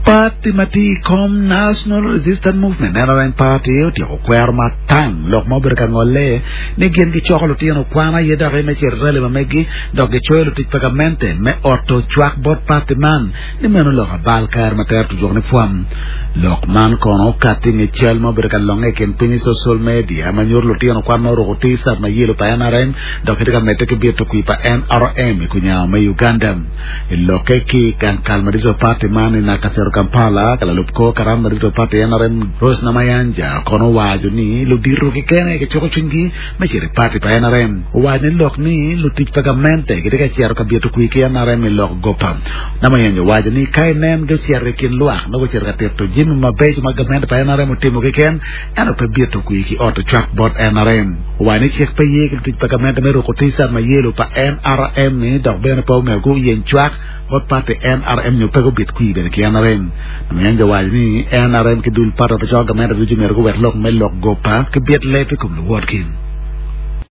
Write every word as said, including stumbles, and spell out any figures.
Parti mati kom National Resistance Movement N R M party ti ko kwer matang lok mo berka ngole ne gen ki chokolo ti no kwana yeda re me chirrele ma megi dog ge choylo ti pagamente me orto chwak bot parti man ni meno lo bal kar mater tu jogne fuam lok man kono kati ni chel mo berka longe ken pini social media ma nyor lo ti no kwana ro ti sa ma yelo pa N R M dog ke ga mete ke bieto ku pa N R M ku nya ma Uganda loke ki kan kalmarizo parti man na kasero Kampala kala lupko karam marido parti N R M ros namayanja kono waju ni lu diru ke kene ke choko chingi me chiri parti pa N R M waju lok ni lu tik pagamente ke ka chiaro ka bieto ku ke N R M lok gopa namayanja waju ni kai nem ge chiaro kin luak no go chiaro ka tetto jim ma beji ma gamente pa N R M timo ke ken ano pa bieto ku ki auto truck bot N R M wani chek pa ye ke tik pagamente me ro ko tisa ma yelo pa N R M ni dok ben pa me go yen truck bot parti N R M nyo pego bit ku ben ke N R M Nang jawab ni N R M kedul para pejabat gambar tujuh mergo werlok melok gopa kebiat lepi kum luar kin.